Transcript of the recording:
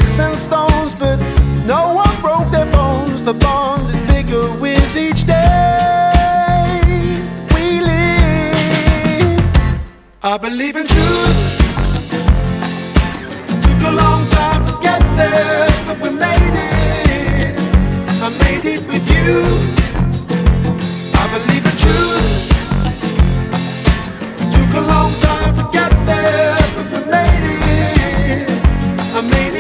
sticks and stones, but no one broke their bones. The bond is bigger with each day we live. I believe in truth. Took a long time to get there, but we made it. I made it with you.